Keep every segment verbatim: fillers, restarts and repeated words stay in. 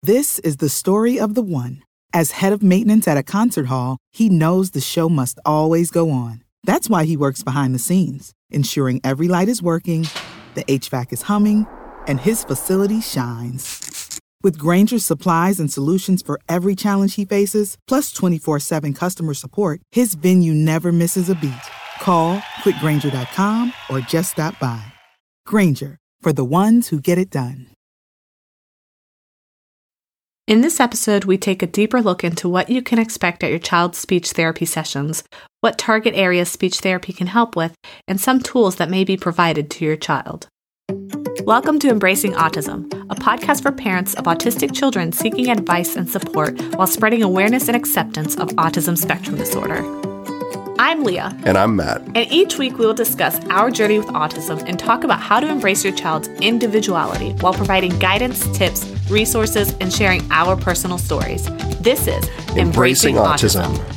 This is the story of the one. As head of maintenance at a concert hall, he knows the show must always go on. That's why he works behind the scenes, ensuring every light is working, the H V A C is humming, and his facility shines. With Grainger's supplies and solutions for every challenge he faces, plus twenty-four seven customer support, his venue never misses a beat. Call quick grainger dot com or just stop by. Grainger, for the ones who get it done. In this episode, we take a deeper look into what you can expect at your child's speech therapy sessions, what target areas speech therapy can help with, and some tools that may be provided to your child. Welcome to Embracing Autism, a podcast for parents of autistic children seeking advice and support while spreading awareness and acceptance of autism spectrum disorder. I'm Leah. And I'm Matt. And each week we will discuss our journey with autism and talk about how to embrace your child's individuality while providing guidance, tips, resources, and sharing our personal stories. This is Embracing, Embracing Autism. Autism.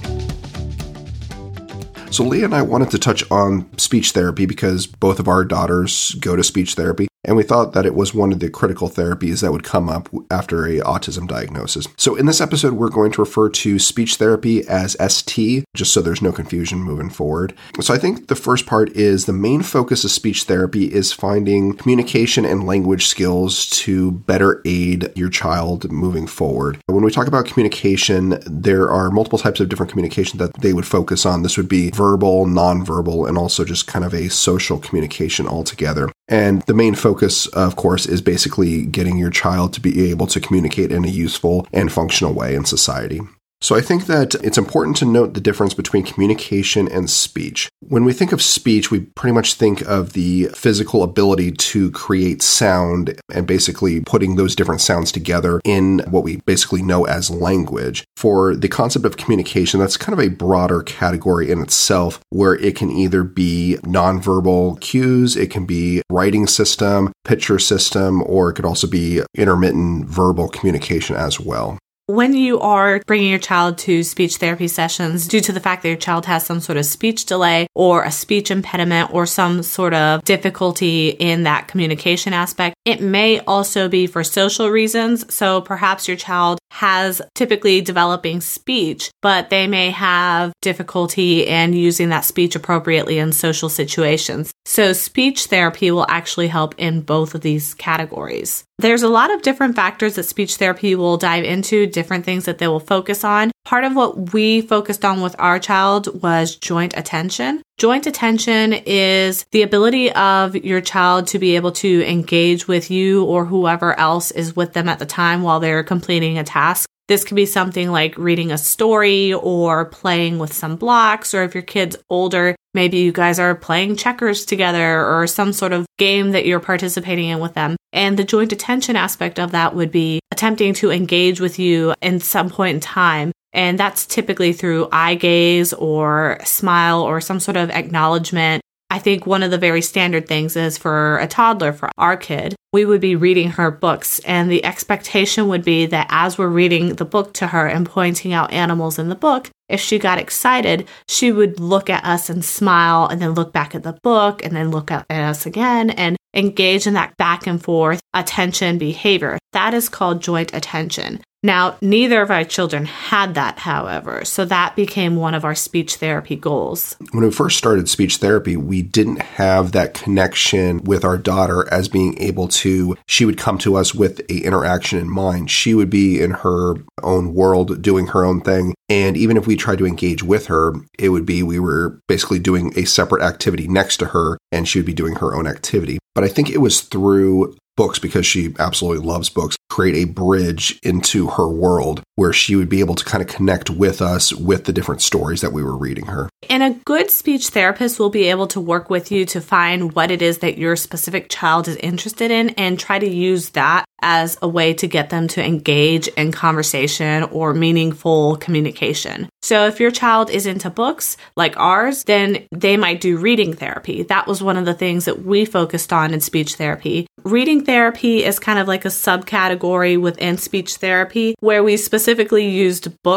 So Leah and I wanted to touch on speech therapy because both of our daughters go to speech therapy, and we thought that it was one of the critical therapies that would come up after a autism diagnosis. So in this episode, we're going to refer to speech therapy as S T, just so there's no confusion moving forward. So I think the first part is the main focus of speech therapy is finding communication and language skills to better aid your child moving forward. When we talk about communication, there are multiple types of different communication that they would focus on. This would be verbal, nonverbal, and also just kind of a social communication altogether. And the main focus, of course, is basically getting your child to be able to communicate in a useful and functional way in society. So I think that it's important to note the difference between communication and speech. When we think of speech, we pretty much think of the physical ability to create sound and basically putting those different sounds together in what we basically know as language. For the concept of communication, that's kind of a broader category in itself, where it can either be nonverbal cues, it can be writing system, picture system, or it could also be intermittent verbal communication as well. When you are bringing your child to speech therapy sessions, due to the fact that your child has some sort of speech delay or a speech impediment or some sort of difficulty in that communication aspect, it may also be for social reasons. So perhaps your child has typically developing speech, but they may have difficulty in using that speech appropriately in social situations. So speech therapy will actually help in both of these categories. There's a lot of different factors that speech therapy will dive into, different things that they will focus on. Part of what we focused on with our child was joint attention. Joint attention is the ability of your child to be able to engage with you or whoever else is with them at the time while they're completing a task. This could be something like reading a story or playing with some blocks, or if your kid's older, maybe you guys are playing checkers together or some sort of game that you're participating in with them. And the joint attention aspect of that would be attempting to engage with you in some point in time. And that's typically through eye gaze or smile or some sort of acknowledgement. I think one of the very standard things is for a toddler, for our kid, we would be reading her books, and the expectation would be that as we're reading the book to her and pointing out animals in the book, if she got excited, she would look at us and smile and then look back at the book and then look at us again and engage in that back and forth attention behavior. That is called joint attention. Now, neither of our children had that, however, so that became one of our speech therapy goals. When we first started speech therapy, we didn't have that connection with our daughter as being able to, she would come to us with an interaction in mind. She would be in her own world doing her own thing. And even if we tried to engage with her, it would be we were basically doing a separate activity next to her, and she would be doing her own activity. But I think it was through books, because she absolutely loves books, create a bridge into her world where she would be able to kind of connect with us with the different stories that we were reading her. And a good speech therapist will be able to work with you to find what it is that your specific child is interested in and try to use that as a way to get them to engage in conversation or meaningful communication. So if your child is into books like ours, then they might do reading therapy. That was one of the things that we focused on in speech therapy. Reading therapy is kind of like a subcategory within speech therapy where we specifically used books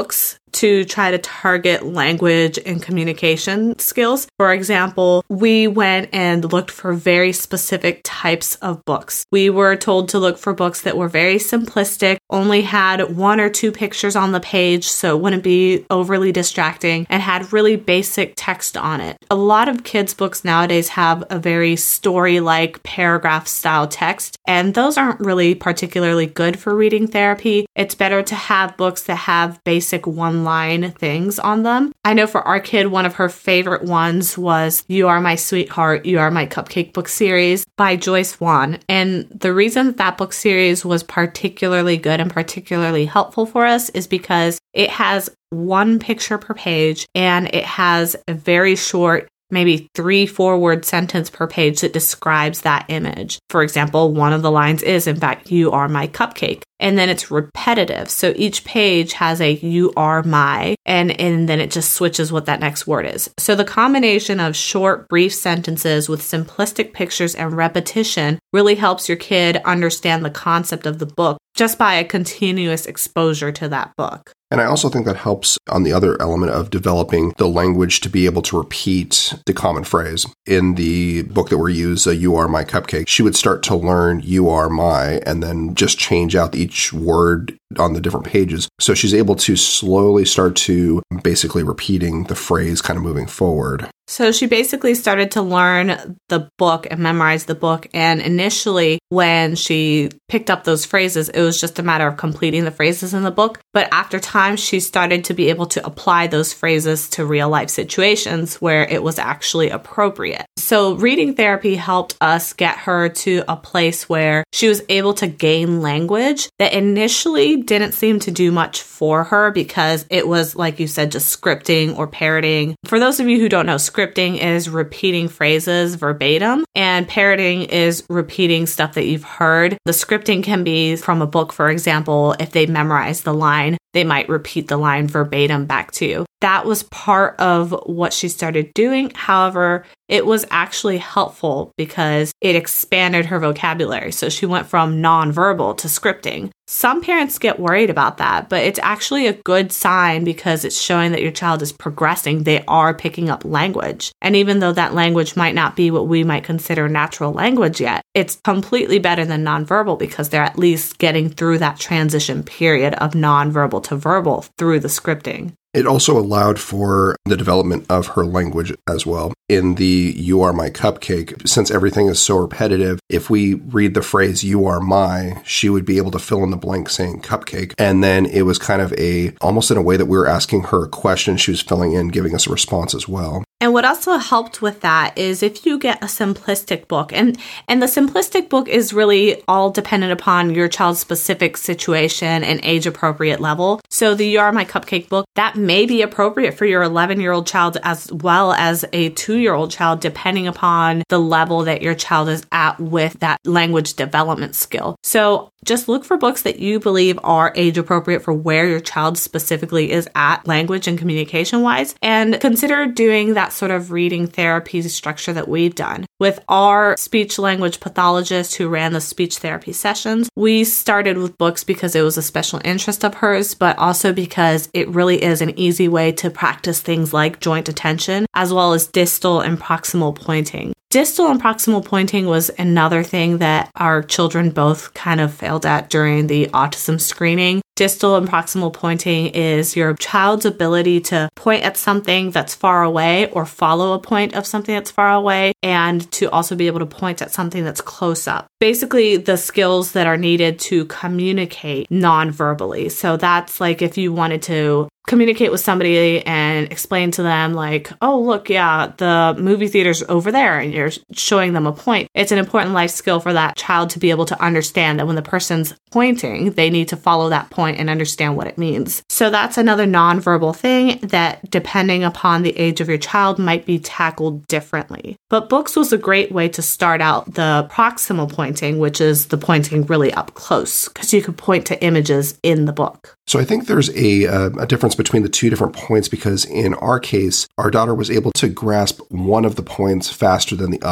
to try to target language and communication skills. For example, we went and looked for very specific types of books. We were told to look for books that were very simplistic, only had one or two pictures on the page so it wouldn't be overly distracting, and had really basic text on it. A lot of kids' books nowadays have a very story-like paragraph style text, and those aren't really particularly good for reading therapy. It's better to have books that have basic one-line things on them. I know for our kid, one of her favorite ones was You Are My Sweetheart, You Are My Cupcake book series by Joyce Wan. And the reason that, that book series was particularly good and particularly helpful for us is because it has one picture per page and it has a very short maybe three, four word sentence per page that describes that image. For example, one of the lines is, in fact, you are my cupcake. And then it's repetitive. So each page has a you are my, and, and then it just switches what that next word is. So the combination of short, brief sentences with simplistic pictures and repetition really helps your kid understand the concept of the book just by a continuous exposure to that book. And I also think that helps on the other element of developing the language to be able to repeat the common phrase. In the book that we use, uh, You Are My Cupcake, she would start to learn you are my, and then just change out each word on the different pages. So she's able to slowly start to basically repeating the phrase kind of moving forward. So she basically started to learn the book and memorize the book. And initially, when she picked up those phrases, it was just a matter of completing the phrases in the book. But after time, she started to be able to apply those phrases to real life situations where it was actually appropriate. So reading therapy helped us get her to a place where she was able to gain language that initially didn't seem to do much for her because it was, like you said, just scripting or parroting. For those of you who don't know, scripting is repeating phrases verbatim, and parroting is repeating stuff that you've heard. The scripting can be from a book, for example. If they memorize the line, they might repeat the line verbatim back to you. That was part of what she started doing. However, it was actually helpful because it expanded her vocabulary. So she went from nonverbal to scripting. Some parents get worried about that, but it's actually a good sign because it's showing that your child is progressing. They are picking up language. And even though that language might not be what we might consider natural language yet, it's completely better than nonverbal because they're at least getting through that transition period of nonverbal to verbal through the scripting. It also allowed for the development of her language as well. In the You Are My Cupcake, since everything is so repetitive, if we read the phrase you are my, she would be able to fill in the blank saying cupcake. And then it was kind of a, almost in a way that we were asking her a question, she was filling in, giving us a response as well. And what also helped with that is if you get a simplistic book, and, and the simplistic book is really all dependent upon your child's specific situation and age appropriate level. So the You Are My Cupcake book, that may be appropriate for your eleven-year-old child as well as a two-year-old child, depending upon the level that your child is at with that language development skill. So just look for books that you believe are age appropriate for where your child specifically is at language and communication wise, and consider doing that sort of reading therapy structure that we've done. With our speech language pathologist who ran the speech therapy sessions, we started with books because it was a special interest of hers, but also because it really is an easy way to practice things like joint attention, as well as distal and proximal pointing. Distal and proximal pointing was another thing that our children both kind of failed at during the autism screening. Distal and proximal pointing is your child's ability to point at something that's far away or follow a point of something that's far away, and to also be able to point at something that's close up. Basically, the skills that are needed to communicate non-verbally. So that's like if you wanted to communicate with somebody and explain to them like, oh, look, yeah, the movie theater's over there, and you're showing them a point. It's an important life skill for that child to be able to understand that when the person's pointing, they need to follow that point and understand what it means. So that's another nonverbal thing that, depending upon the age of your child, might be tackled differently. But books was a great way to start out the proximal pointing, which is the pointing really up close, because you could point to images in the book. So I think there's a, uh, a difference between the two different points, because in our case, our daughter was able to grasp one of the points faster than the other.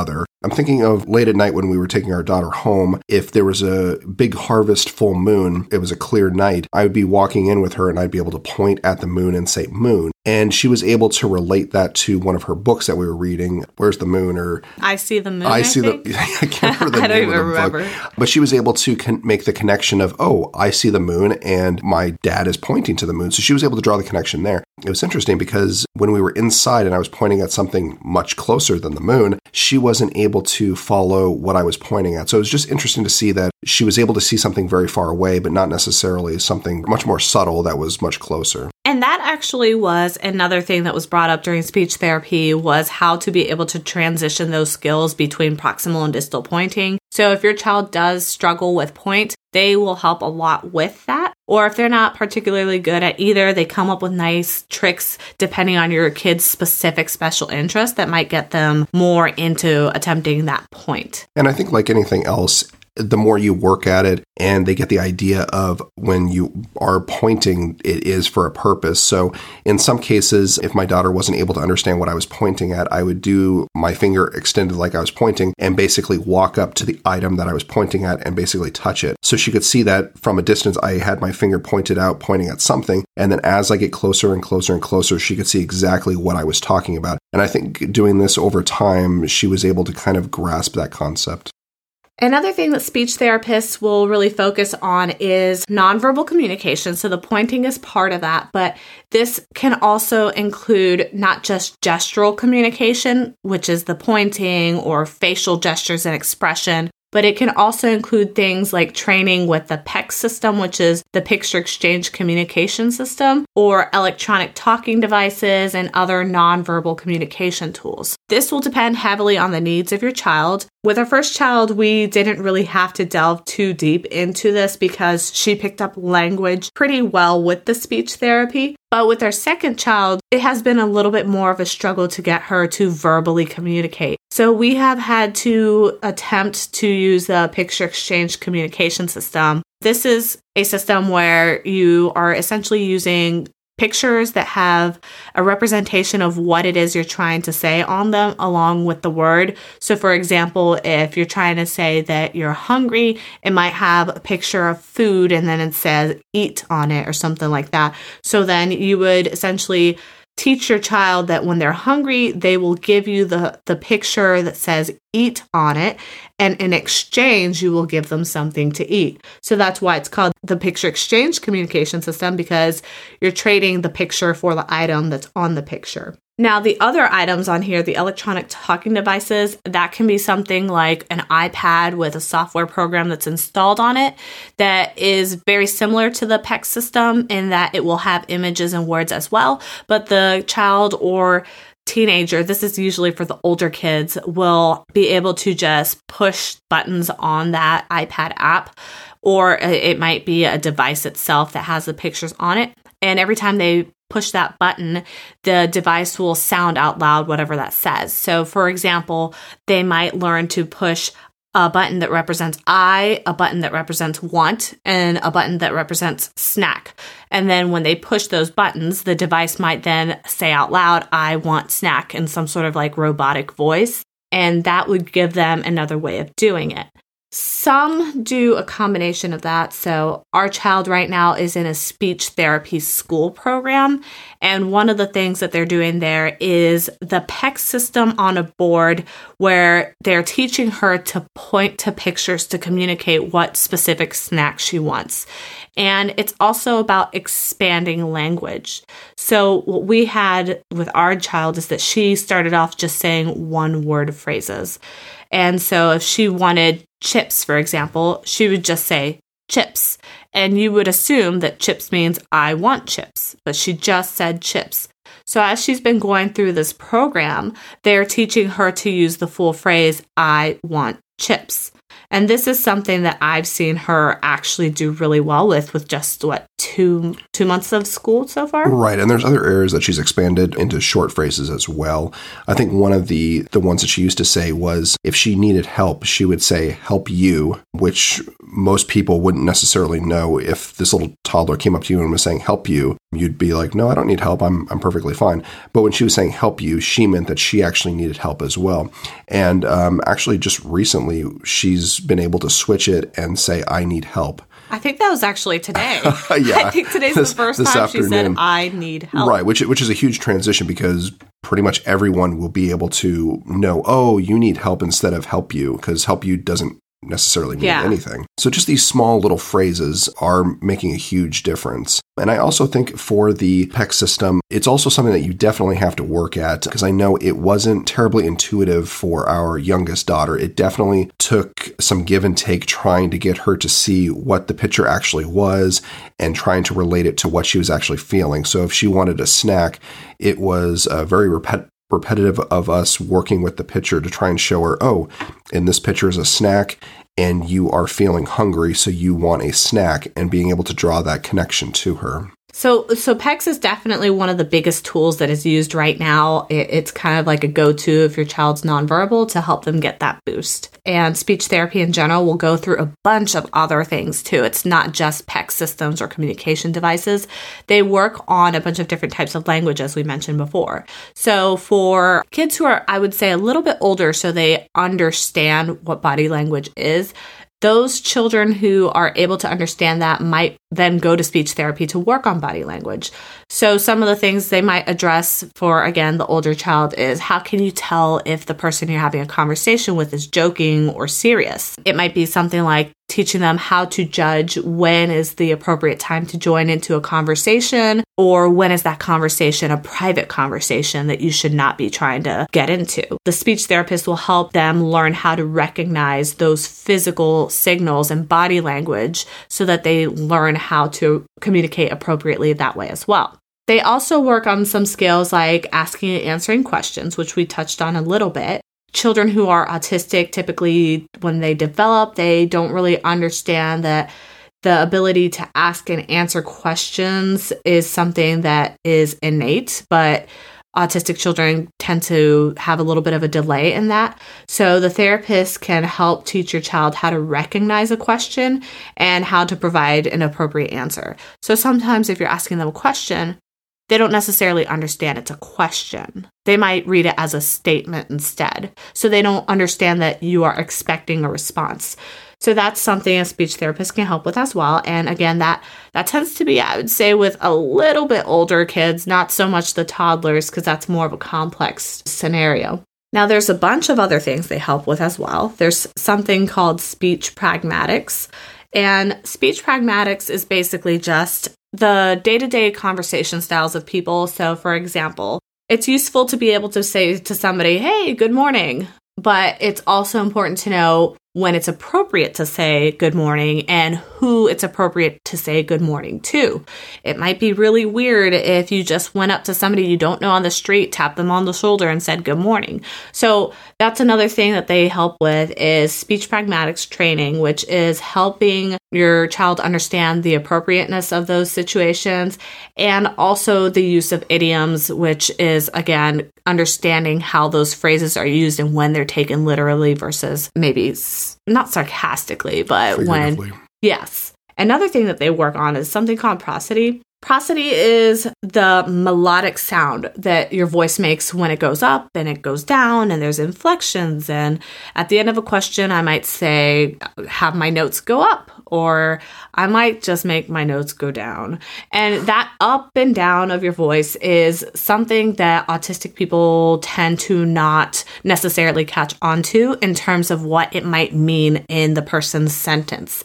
I'm thinking of late at night when we were taking our daughter home. If there was a big harvest full moon, it was a clear night, I would be walking in with her and I'd be able to point at the moon and say moon. And she was able to relate that to one of her books that we were reading, Where's the Moon? Or I See the Moon, I, I see think? the I can't remember the I don't name even of the remember. book. But she was able to con- make the connection of, oh, I see the moon and my dad is pointing to the moon. So she was able to draw the connection there. It was interesting because when we were inside and I was pointing at something much closer than the moon, she wasn't able to follow what I was pointing at. So it was just interesting to see that she was able to see something very far away, but not necessarily something much more subtle that was much closer. And that actually was another thing that was brought up during speech therapy, was how to be able to transition those skills between proximal and distal pointing. So if your child does struggle with point, they will help a lot with that. Or if they're not particularly good at either, they come up with nice tricks depending on your kid's specific special interest that might get them more into attempting that point. And I think like anything else, the more you work at it and they get the idea of when you are pointing, it is for a purpose. So in some cases, if my daughter wasn't able to understand what I was pointing at, I would do my finger extended like I was pointing and basically walk up to the item that I was pointing at and basically touch it. So she could see that from a distance, I had my finger pointed out, pointing at something. And then as I get closer and closer and closer, she could see exactly what I was talking about. And I think doing this over time, she was able to kind of grasp that concept. Another thing that speech therapists will really focus on is nonverbal communication. So the pointing is part of that, but this can also include not just gestural communication, which is the pointing or facial gestures and expression, but it can also include things like training with the P E C system, which is the Picture Exchange Communication System, or electronic talking devices and other nonverbal communication tools. This will depend heavily on the needs of your child. With our first child, we didn't really have to delve too deep into this because she picked up language pretty well with the speech therapy. But with our second child, it has been a little bit more of a struggle to get her to verbally communicate. So we have had to attempt to use the Picture Exchange Communication System. This is a system where you are essentially using pictures that have a representation of what it is you're trying to say on them along with the word. So for example, if you're trying to say that you're hungry, it might have a picture of food and then it says eat on it or something like that. So then you would essentially teach your child that when they're hungry, they will give you the, the picture that says eat on it. And in exchange, you will give them something to eat. So that's why it's called the Picture Exchange Communication System, because you're trading the picture for the item that's on the picture. Now, the other items on here, the electronic talking devices, that can be something like an iPad with a software program that's installed on it that is very similar to the P E C system in that it will have images and words as well. But the child or teenager, this is usually for the older kids, will be able to just push buttons on that iPad app, or it might be a device itself that has the pictures on it. And every time they push that button, the device will sound out loud whatever that says. So for example, they might learn to push a button that represents I, a button that represents want, and a button that represents snack. And then when they push those buttons, the device might then say out loud, I want snack, in some sort of like robotic voice. And that would give them another way of doing it. Some do a combination of that. So our child right now is in a speech therapy school program. And one of the things that they're doing there is the P E C system on a board where they're teaching her to point to pictures to communicate what specific snack she wants. And it's also about expanding language. So what we had with our child is that she started off just saying one word phrases. And so if she wanted chips, for example, she would just say chips. And you would assume that chips means I want chips, but she just said chips. So as she's been going through this program, they're teaching her to use the full phrase, I want chips. And this is something that I've seen her actually do really well with, with just, what, two two two months of school so far. Right, and there's other areas that she's expanded into short phrases as well. I think one of the, the ones that she used to say was if she needed help, she would say, help you, which most people wouldn't necessarily know. If this little toddler came up to you and was saying, help you, you'd be like, no, I don't need help. I'm I'm perfectly fine. But when she was saying help you, she meant that she actually needed help as well. And um, actually just recently, she's been able to switch it and say, I need help. I think that was actually today. yeah. I think today's this, the first this time afternoon. she said, I need help. Right, which which is a huge transition because pretty much everyone will be able to know, oh, you need help instead of help you, because help you doesn't necessarily mean yeah. anything. So just these small little phrases are making a huge difference. And I also think for the P E C system, it's also something that you definitely have to work at, because I know it wasn't terribly intuitive for our youngest daughter. It definitely took some give and take trying to get her to see what the picture actually was and trying to relate it to what she was actually feeling. So if she wanted a snack, it was uh, very repetitive. repetitive of us working with the picture to try and show her, oh, in this picture is a snack and you are feeling hungry, so you want a snack, and being able to draw that connection to her. So, so P E C is definitely one of the biggest tools that is used right now. It, it's kind of like a go-to if your child's nonverbal to help them get that boost. And speech therapy in general will go through a bunch of other things too. It's not just P E C systems or communication devices. They work on a bunch of different types of language, as we mentioned before. So for kids who are, I would say, a little bit older, so they understand what body language is, those children who are able to understand that might then go to speech therapy to work on body language. So some of the things they might address for, again, the older child is how can you tell if the person you're having a conversation with is joking or serious? It might be something like teaching them how to judge when is the appropriate time to join into a conversation, or when is that conversation a private conversation that you should not be trying to get into. The speech therapist will help them learn how to recognize those physical signals and body language so that they learn how to communicate appropriately that way as well. They also work on some skills like asking and answering questions, which we touched on a little bit. Children who are autistic, typically when they develop, they don't really understand that the ability to ask and answer questions is something that is innate, but autistic children tend to have a little bit of a delay in that. So the therapist can help teach your child how to recognize a question and how to provide an appropriate answer. So sometimes if you're asking them a question, they don't necessarily understand it's a question. They might read it as a statement instead. So they don't understand that you are expecting a response. So that's something a speech therapist can help with as well. And again, that, that tends to be, I would say, with a little bit older kids, not so much the toddlers, because that's more of a complex scenario. Now, there's a bunch of other things they help with as well. There's something called speech pragmatics. And speech pragmatics is basically just the day-to-day conversation styles of people. So, for example, it's useful to be able to say to somebody, hey, good morning. But it's also important to know when it's appropriate to say good morning and who it's appropriate to say good morning to. It might be really weird if you just went up to somebody you don't know on the street, tapped them on the shoulder and said good morning. So that's another thing that they help with is speech pragmatics training, which is helping your child understand the appropriateness of those situations and also the use of idioms, which is, again, understanding how those phrases are used and when they're taken literally versus maybe not sarcastically, but when, yes. Another thing that they work on is something called prosody. Prosody is the melodic sound that your voice makes when it goes up and it goes down and there's inflections. And at the end of a question, I might say, have my notes go up, or I might just make my notes go down. And that up and down of your voice is something that autistic people tend to not necessarily catch onto in terms of what it might mean in the person's sentence.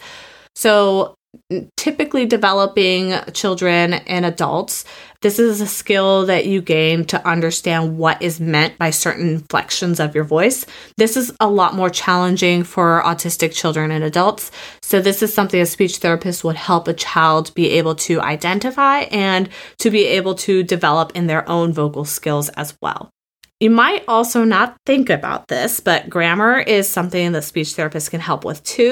So typically developing children and adults, this is a skill that you gain to understand what is meant by certain inflections of your voice. This is a lot more challenging for autistic children and adults. So this is something a speech therapist would help a child be able to identify and to be able to develop in their own vocal skills as well. You might also not think about this, but grammar is something that speech therapists can help with too.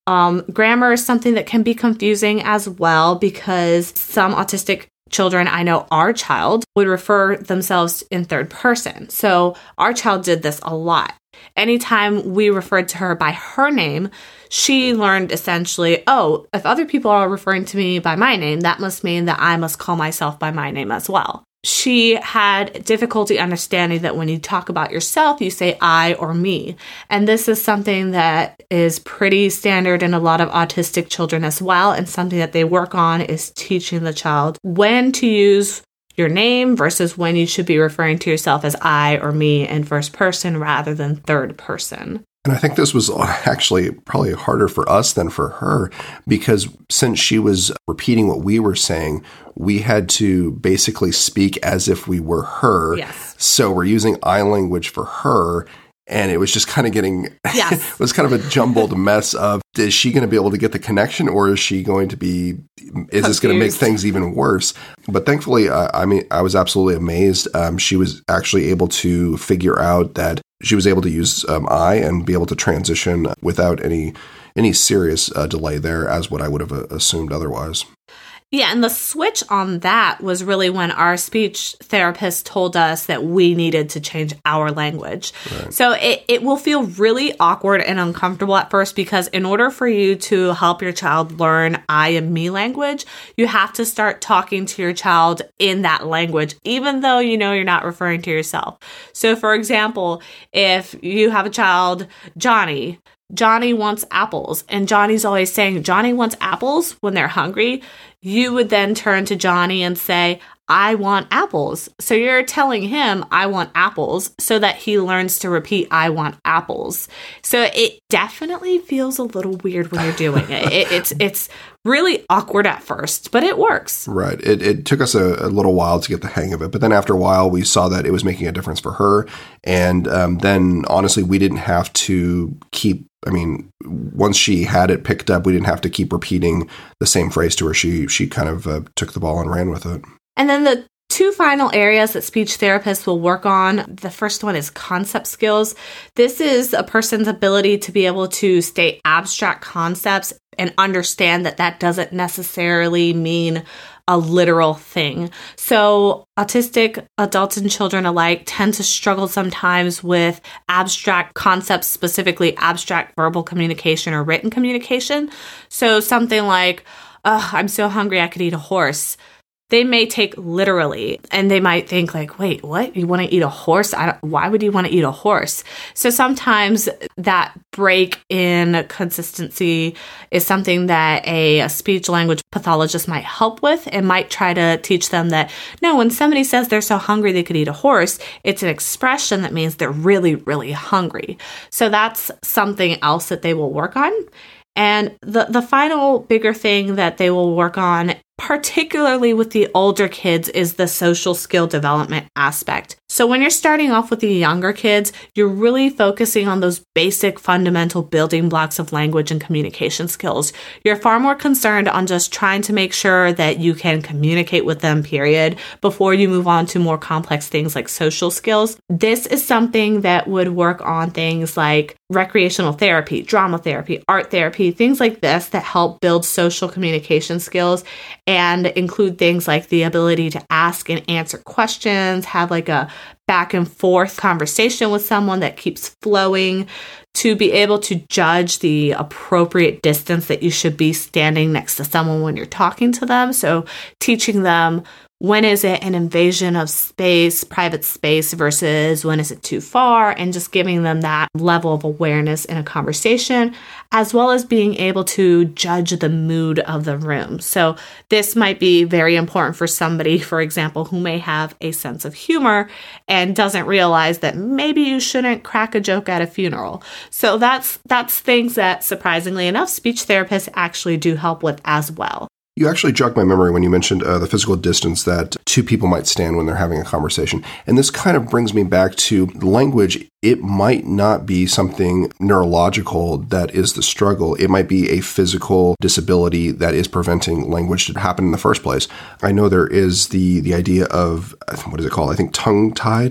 Um, grammar is something that can be confusing as well because some autistic children, I know our child would refer themselves in third person. So our child did this a lot. Anytime we referred to her by her name, she learned essentially, oh, if other people are referring to me by my name, that must mean that I must call myself by my name as well. She had difficulty understanding that when you talk about yourself, you say I or me. And this is something that is pretty standard in a lot of autistic children as well. And something that they work on is teaching the child when to use your name versus when you should be referring to yourself as I or me in first person rather than third person. And I think this was actually probably harder for us than for her because since she was repeating what we were saying, we had to basically speak as if we were her. Yes. So we're using I language for her. And it was just kind of getting, yes. it was kind of a jumbled mess of, is she going to be able to get the connection or is she going to be, is Confused. This going to make things even worse? But thankfully, uh, I mean, I was absolutely amazed. Um, she was actually able to figure out that she was able to use um, I and be able to transition without any any serious uh, delay there as what I would have uh, assumed otherwise. Yeah, and the switch on that was really when our speech therapist told us that we needed to change our language. Right. So it, it will feel really awkward and uncomfortable at first because in order for you to help your child learn I and me language, you have to start talking to your child in that language, even though you know you're not referring to yourself. So for example, if you have a child, Johnny, Johnny wants apples, and Johnny's always saying, Johnny wants apples when they're hungry, you would then turn to Johnny and say, I want apples. So you're telling him, I want apples, so that he learns to repeat, I want apples. So it definitely feels a little weird when you're doing it. it it's it's really awkward at first, but it works. Right. It, it took us a, a little while to get the hang of it. But then after a while, we saw that it was making a difference for her. And um, then, honestly, we didn't have to keep I mean, once she had it picked up, we didn't have to keep repeating the same phrase to her. She she kind of uh, took the ball and ran with it. And then the two final areas that speech therapists will work on. The first one is concept skills. This is a person's ability to be able to state abstract concepts and understand that that doesn't necessarily mean a literal thing. So autistic adults and children alike tend to struggle sometimes with abstract concepts, specifically abstract verbal communication or written communication. So something like, oh, I'm so hungry I could eat a horse. They may take literally, and they might think like, wait, what? You want to eat a horse? I don't, why would you want to eat a horse? So sometimes that break in consistency is something that a, a speech language pathologist might help with and might try to teach them that, no, when somebody says they're so hungry they could eat a horse, it's an expression that means they're really, really hungry. So that's something else that they will work on. And the, the final bigger thing that they will work on, particularly with the older kids, is the social skill development aspect. So when you're starting off with the younger kids, you're really focusing on those basic fundamental building blocks of language and communication skills. You're far more concerned on just trying to make sure that you can communicate with them, period, before you move on to more complex things like social skills. This is something that would work on things like recreational therapy, drama therapy, art therapy, things like this that help build social communication skills and include things like the ability to ask and answer questions, have like a back and forth conversation with someone that keeps flowing, to be able to judge the appropriate distance that you should be standing next to someone when you're talking to them. So teaching them, when is it an invasion of space, private space, versus when is it too far, and just giving them that level of awareness in a conversation, as well as being able to judge the mood of the room. So this might be very important for somebody, for example, who may have a sense of humor and doesn't realize that maybe you shouldn't crack a joke at a funeral. So that's that's things that, surprisingly enough, speech therapists actually do help with as well. You actually jogged my memory when you mentioned uh, the physical distance that two people might stand when they're having a conversation. And this kind of brings me back to language. It might not be something neurological that is the struggle. It might be a physical disability that is preventing language to happen in the first place. I know there is the the idea of, what is it called? I think tongue-tied.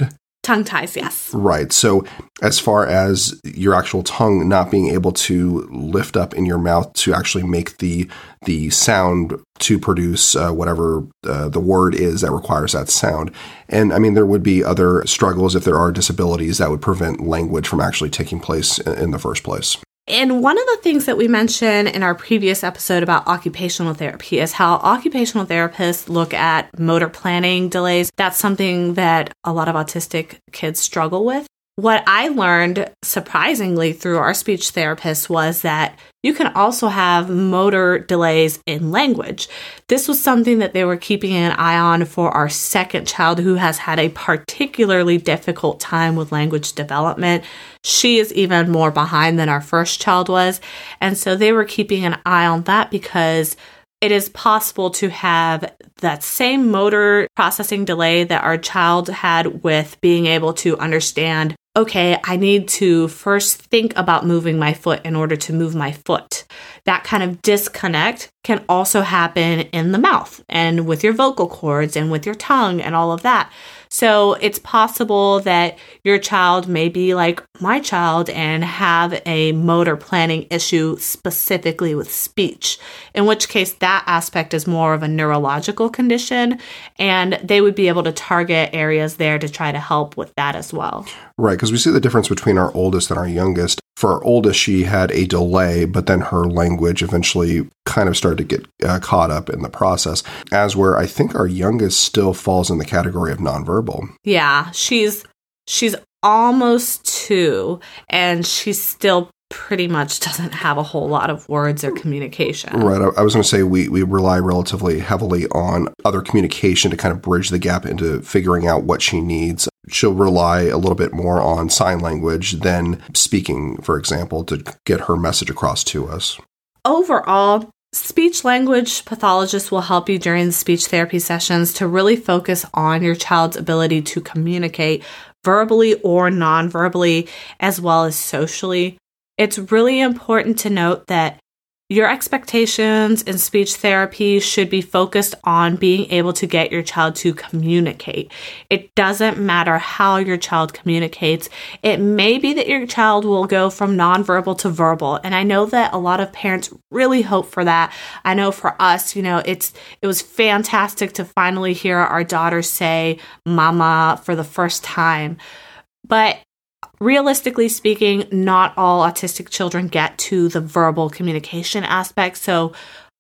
Tongue ties, yes. Right. So as far as your actual tongue not being able to lift up in your mouth to actually make the the sound to produce uh, whatever uh, the word is that requires that sound. And I mean, there would be other struggles if there are disabilities that would prevent language from actually taking place in, in the first place. And one of the things that we mentioned in our previous episode about occupational therapy is how occupational therapists look at motor planning delays. That's something that a lot of autistic kids struggle with. What I learned, surprisingly, through our speech therapist was that you can also have motor delays in language. This was something that they were keeping an eye on for our second child, who has had a particularly difficult time with language development. She is even more behind than our first child was. And so they were keeping an eye on that because it is possible to have that same motor processing delay that our child had with being able to understand, okay, I need to first think about moving my foot in order to move my foot. That kind of disconnect can also happen in the mouth and with your vocal cords and with your tongue and all of that. So it's possible that your child may be like my child and have a motor planning issue specifically with speech, in which case that aspect is more of a neurological condition, and they would be able to target areas there to try to help with that as well. Right, because we see the difference between our oldest and our youngest. For our oldest, she had a delay, but then her language eventually kind of started to get uh, caught up in the process, as where I think our youngest still falls in the category of nonverbal. Yeah, she's she's almost two, and she still pretty much doesn't have a whole lot of words or communication. Right. I, I was going to say we, we rely relatively heavily on other communication to kind of bridge the gap into figuring out what she needs. She'll rely a little bit more on sign language than speaking, for example, to get her message across to us. Overall, speech language pathologists will help you during the speech therapy sessions to really focus on your child's ability to communicate verbally or non-verbally, as well as socially. It's really important to note that your expectations in speech therapy should be focused on being able to get your child to communicate. It doesn't matter how your child communicates. It may be that your child will go from nonverbal to verbal. And I know that a lot of parents really hope for that. I know for us, you know, it's it was fantastic to finally hear our daughter say mama for the first time. But realistically speaking, not all autistic children get to the verbal communication aspect. So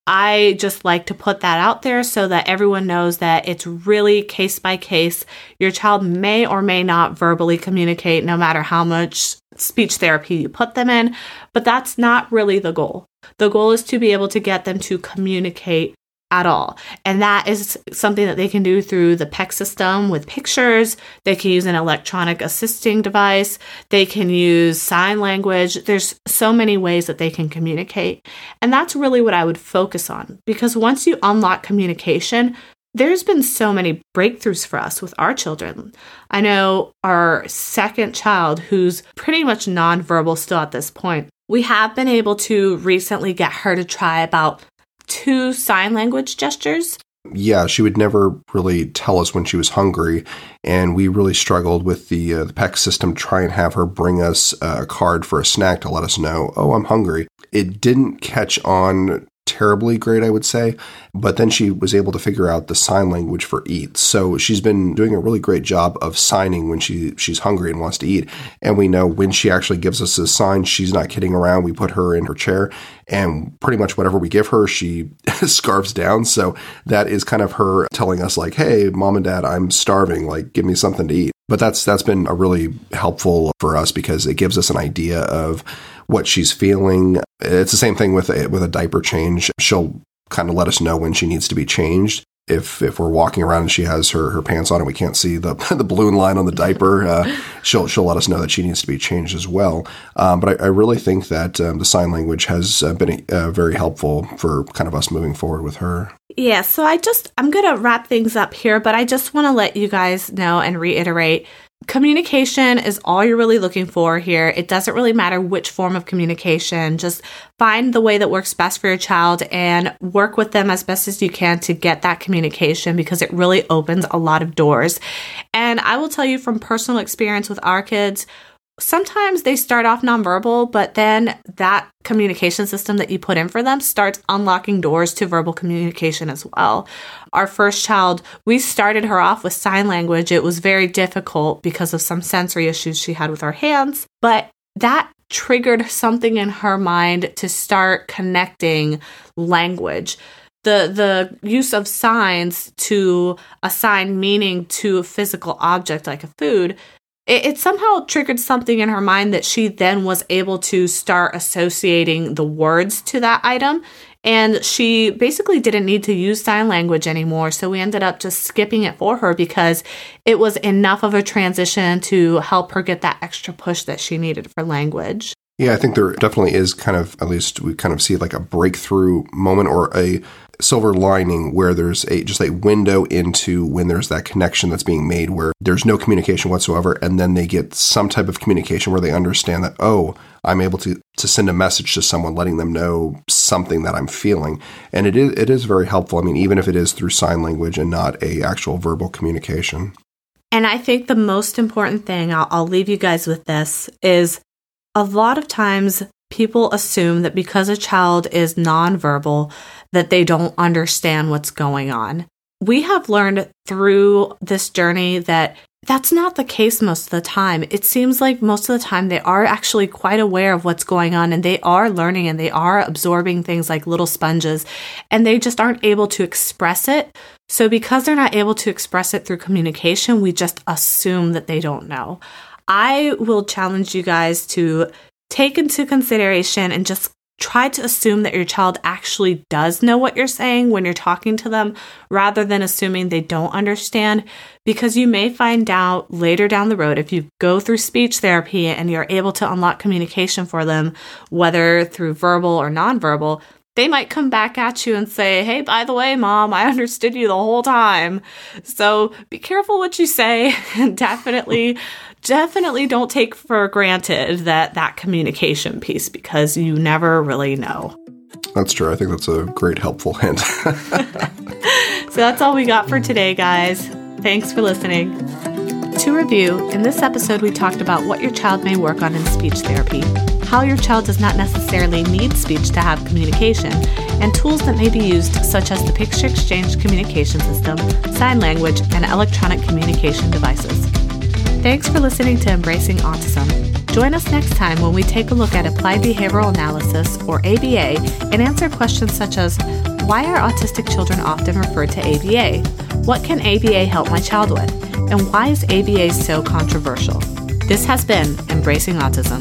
I just like to put that out there so that everyone knows that it's really case by case. Your child may or may not verbally communicate no matter how much speech therapy you put them in, but that's not really the goal. The goal is to be able to get them to communicate at all. And that is something that they can do through the P E C system with pictures. They can use an electronic assisting device. They can use sign language. There's so many ways that they can communicate. And that's really what I would focus on, because once you unlock communication, there's been so many breakthroughs for us with our children. I know our second child, who's pretty much nonverbal still at this point, we have been able to recently get her to try about two sign language gestures. Yeah, she would never really tell us when she was hungry, and we really struggled with the uh, the P E C system to try and have her bring us a card for a snack to let us know, oh, I'm hungry. It didn't catch on terribly great, I would say, but then she was able to figure out the sign language for eat. So she's been doing a really great job of signing when she she's hungry and wants to eat. And we know when she actually gives us a sign, she's not kidding around. We put her in her chair, and pretty much whatever we give her, she scarfs down. So that is kind of her telling us like, hey, mom and dad, I'm starving, like give me something to eat. But that's that's been a really helpful for us because it gives us an idea of what she's feeling. It's the same thing with a, with a diaper change. She'll kind of let us know when she needs to be changed. If if we're walking around and she has her, her pants on and we can't see the the balloon line on the diaper, uh, she'll she'll let us know that she needs to be changed as well. Um, but I, I really think that um, the sign language has uh, been uh, very helpful for kind of us moving forward with her. Yeah, so I just, I'm going to wrap things up here, but I just want to let you guys know and reiterate, Communication is all you're really looking for here. It doesn't really matter which form of communication. Just find the way that works best for your child and work with them as best as you can to get that communication, because it really opens a lot of doors. And I will tell you from personal experience with our kids, sometimes they start off nonverbal, but then that communication system that you put in for them starts unlocking doors to verbal communication as well. Our first child, we started her off with sign language. It was very difficult because of some sensory issues she had with her hands, but that triggered something in her mind to start connecting language. The the use of signs to assign meaning to a physical object like a food, it, it somehow triggered something in her mind that she then was able to start associating the words to that item. And she basically didn't need to use sign language anymore. So we ended up just skipping it for her because it was enough of a transition to help her get that extra push that she needed for language. Yeah, I think there definitely is kind of, at least we kind of see like a breakthrough moment or a silver lining where there's a just a window into when there's that connection that's being made where there's no communication whatsoever, and then they get some type of communication where they understand that, oh, I'm able to, to send a message to someone letting them know something that I'm feeling. And it is it is very helpful. I mean, even if it is through sign language and not a actual verbal communication. And I think the most important thing, I'll, I'll leave you guys with this, is a lot of times people assume that because a child is nonverbal, that they don't understand what's going on. We have learned through this journey that that's not the case most of the time. It seems like most of the time they are actually quite aware of what's going on, and they are learning and they are absorbing things like little sponges, and they just aren't able to express it. So because they're not able to express it through communication, we just assume that they don't know. I will challenge you guys to take into consideration and just try to assume that your child actually does know what you're saying when you're talking to them, rather than assuming they don't understand, because you may find out later down the road, if you go through speech therapy and you're able to unlock communication for them, whether through verbal or nonverbal, they might come back at you and say, hey, by the way, Mom, I understood you the whole time. So be careful what you say, and definitely Definitely don't take for granted that that communication piece, because you never really know. That's true. I think that's a great helpful hint. So that's all we got for today, guys. Thanks for listening. To review, in this episode, we talked about what your child may work on in speech therapy, how your child does not necessarily need speech to have communication, and tools that may be used, such as the picture exchange communication system, sign language, and electronic communication devices. Thanks for listening to Embracing Autism. Join us next time when we take a look at applied behavioral analysis, or A B A, and answer questions such as, why are autistic children often referred to A B A? What can A B A help my child with? And why is A B A so controversial? This has been Embracing Autism.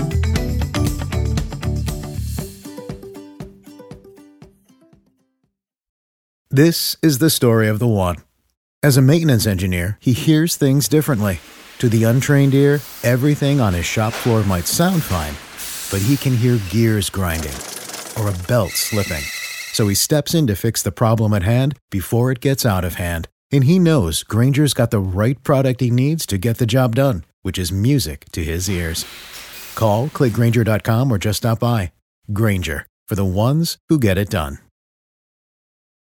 This is the story of the one. As a maintenance engineer, he hears things differently. To the untrained ear, everything on his shop floor might sound fine, but he can hear gears grinding or a belt slipping. So he steps in to fix the problem at hand before it gets out of hand. And he knows Grainger's got the right product he needs to get the job done, which is music to his ears. Call, click Grainger dot com, or just stop by. Grainger, for the ones who get it done.